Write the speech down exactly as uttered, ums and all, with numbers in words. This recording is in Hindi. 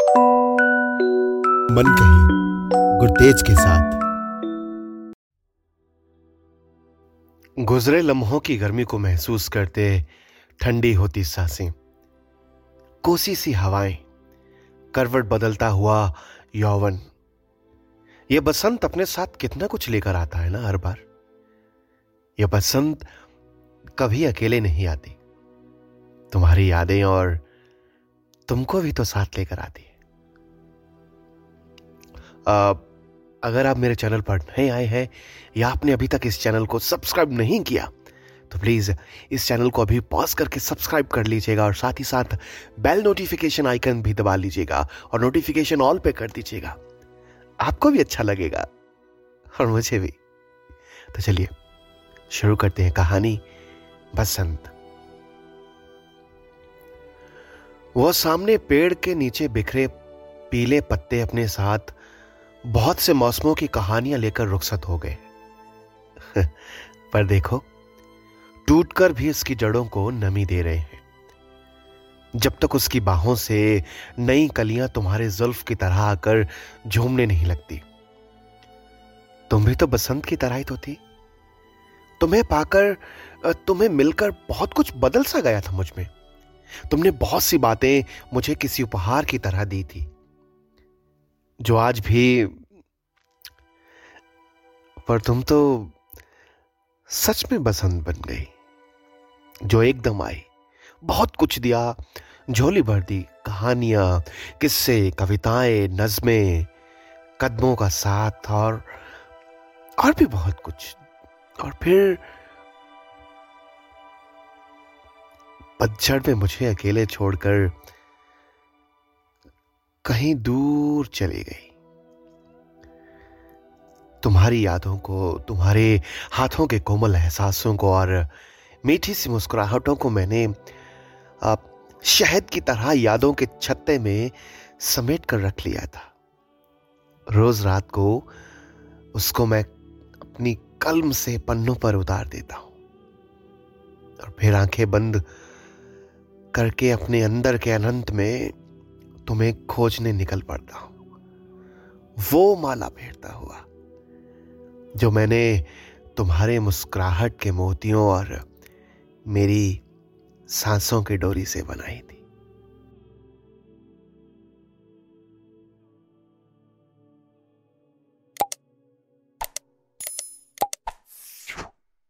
मन कही गुरतेज के साथ। गुजरे लम्हों की गर्मी को महसूस करते ठंडी होती सांसें, कोसी सी हवाएं, करवट बदलता हुआ यौवन। यह बसंत अपने साथ कितना कुछ लेकर आता है ना हर बार। यह बसंत कभी अकेले नहीं आती, तुम्हारी यादें और तुमको भी तो साथ लेकर आती है। आ, अगर आप मेरे चैनल पर नए आए हैं या आपने अभी तक इस चैनल को सब्सक्राइब नहीं किया तो प्लीज इस चैनल को अभी पॉज करके सब्सक्राइब कर लीजिएगा और साथ ही साथ बेल नोटिफिकेशन आइकन भी दबा लीजिएगा और नोटिफिकेशन ऑल पे कर दीजिएगा। आपको भी अच्छा लगेगा और मुझे भी। तो चलिए शुरू करते हैं कहानी बसंत। वो सामने पेड़ के नीचे बिखरे पीले पत्ते अपने साथ बहुत से मौसमों की कहानियां लेकर रुखसत हो गए। पर देखो, टूटकर भी इसकी जड़ों को नमी दे रहे हैं। जब तक उसकी बाहों से नई कलियां तुम्हारे जुल्फ की तरह आकर झूमने नहीं लगती। तुम भी तो बसंत की तरह ही तो थी। तुम्हें पाकर, तुम्हें मिलकर बहुत कुछ बदल सा गया था मुझ में। तुमने बहुत सी बातें मुझे किसी उपहार की तरह दी थी जो आज भी। पर तुम तो सच में बसंत बन गई, जो एकदम आई, बहुत कुछ दिया, झोली भर दी। कहानियां, किस्से, कविताएं, नज़्में, कदमों का साथ और और भी बहुत कुछ। और फिर पतझड़ में मुझे अकेले छोड़कर कहीं दूर चली गई। तुम्हारी यादों को, तुम्हारे हाथों के कोमल एहसासों को और मीठी सी मुस्कुराहटों को मैंने आप शहद की तरह यादों के छत्ते में समेट कर रख लिया था। रोज रात को उसको मैं अपनी कलम से पन्नों पर उतार देता हूं और फिर आंखें बंद करके अपने अंदर के अनंत में तुम्हें खोजने निकल पड़ता हूं। वो माला फेरता हुआ जो मैंने तुम्हारे मुस्कुराहट के मोतियों और मेरी सांसों की डोरी से बनाई थी।